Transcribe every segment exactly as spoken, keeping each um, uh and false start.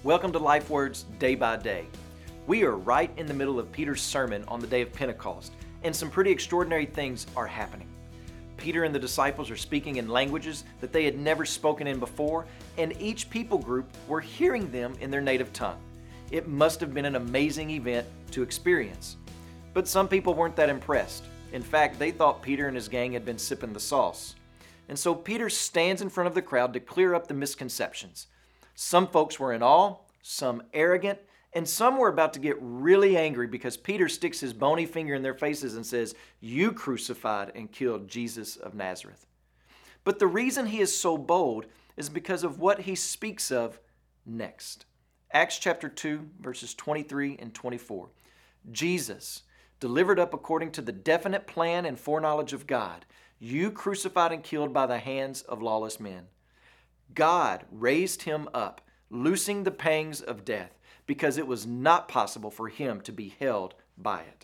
Welcome to Life Words Day by Day. We are right in the middle of Peter's sermon on the day of Pentecost, and some pretty extraordinary things are happening. Peter and the disciples are speaking in languages that they had never spoken in before, and each people group were hearing them in their native tongue. It must have been an amazing event to experience. But some people weren't that impressed. In fact, they thought Peter and his gang had been sipping the sauce. And so Peter stands in front of the crowd to clear up the misconceptions. Some folks were in awe, some arrogant, and some were about to get really angry because Peter sticks his bony finger in their faces and says, "You crucified and killed Jesus of Nazareth." But the reason he is so bold is because of what he speaks of next. Acts chapter two, verses twenty-three and twenty-four. Jesus, delivered up according to the definite plan and foreknowledge of God, you crucified and killed by the hands of lawless men. God raised him up, loosing the pangs of death, because it was not possible for him to be held by it.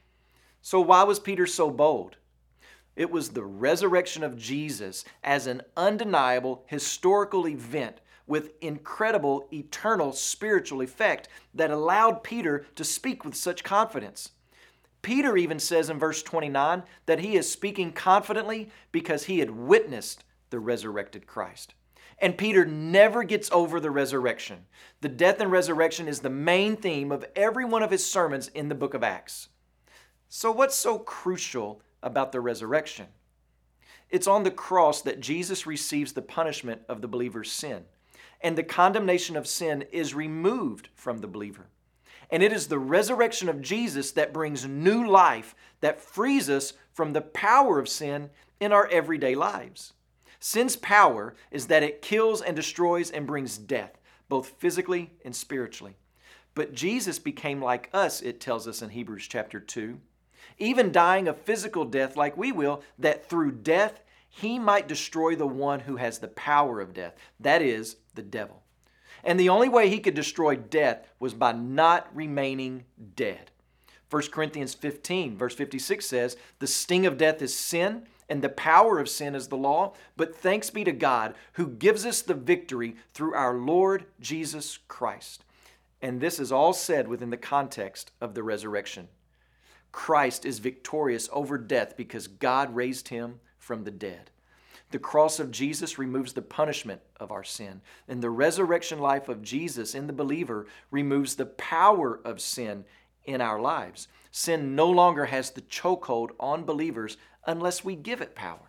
So why was Peter so bold? It was the resurrection of Jesus as an undeniable historical event with incredible eternal spiritual effect that allowed Peter to speak with such confidence. Peter even says in verse twenty-nine that he is speaking confidently because he had witnessed the resurrected Christ. And Peter never gets over the resurrection. The death and resurrection is the main theme of every one of his sermons in the book of Acts. So what's so crucial about the resurrection? It's on the cross that Jesus receives the punishment of the believer's sin, and the condemnation of sin is removed from the believer. And it is the resurrection of Jesus that brings new life, that frees us from the power of sin in our everyday lives. Sin's power is that it kills and destroys and brings death, both physically and spiritually. But Jesus became like us, it tells us in Hebrews chapter two, even dying a physical death like we will, that through death he might destroy the one who has the power of death, that is, the devil. And the only way he could destroy death was by not remaining dead. First Corinthians fifteen, verse fifty-six says, "The sting of death is sin, and the power of sin is the law. But thanks be to God who gives us the victory through our Lord Jesus Christ." And this is all said within the context of the resurrection. Christ is victorious over death because God raised him from the dead. The cross of Jesus removes the punishment of our sin, and the resurrection life of Jesus in the believer removes the power of sin in our lives. Sin no longer has the chokehold on believers unless we give it power.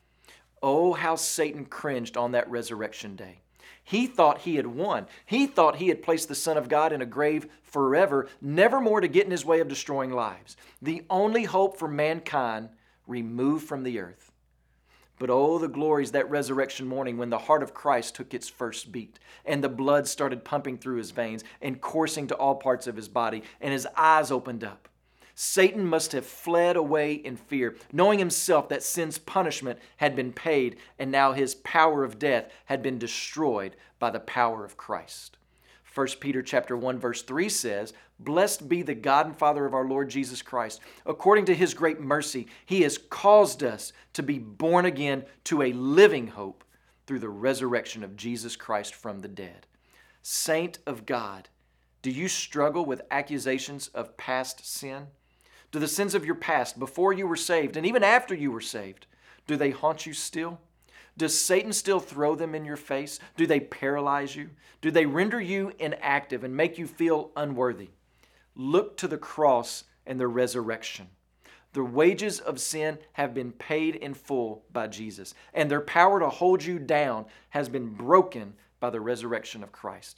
Oh, how Satan cringed on that resurrection day. He thought he had won. He thought he had placed the Son of God in a grave forever, never more to get in his way of destroying lives. The only hope for mankind removed from the earth. But oh, the glories that resurrection morning when the heart of Christ took its first beat and the blood started pumping through his veins and coursing to all parts of his body and his eyes opened up. Satan must have fled away in fear, knowing himself that sin's punishment had been paid and now his power of death had been destroyed by the power of Christ. First Peter chapter one verse three says, "Blessed be the God and Father of our Lord Jesus Christ. According to his great mercy, he has caused us to be born again to a living hope through the resurrection of Jesus Christ from the dead." Saint of God, do you struggle with accusations of past sin? Do the sins of your past, before you were saved and even after you were saved, do they haunt you still? Does Satan still throw them in your face? Do they paralyze you? Do they render you inactive and make you feel unworthy? Look to the cross and the resurrection. The wages of sin have been paid in full by Jesus, and their power to hold you down has been broken by the resurrection of Christ.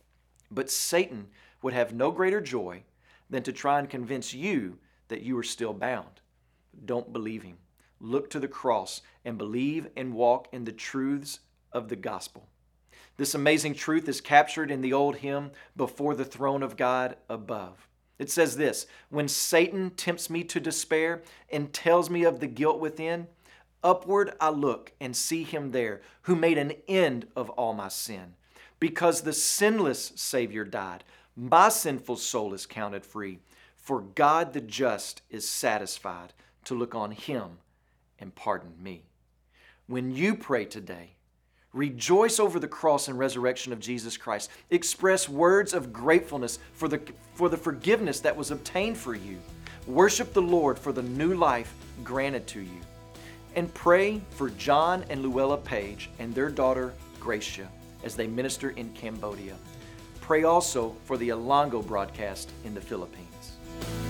But Satan would have no greater joy than to try and convince you that you are still bound. Don't believe him. Look to the cross and believe and walk in the truths of the gospel. This amazing truth is captured in the old hymn, "Before the Throne of God Above." It says this, "When Satan tempts me to despair and tells me of the guilt within, upward I look and see him there who made an end of all my sin. Because the sinless Savior died, my sinful soul is counted free. For God the just is satisfied to look on him and pardon me." When you pray today, Rejoice over the cross and resurrection of Jesus Christ. Express words of gratefulness for the, for the forgiveness that was obtained for you. Worship the Lord for the new life granted to you. And pray for John and Luella Page and their daughter Gracia as they minister in Cambodia. Pray also for the Alongo broadcast in the Philippines.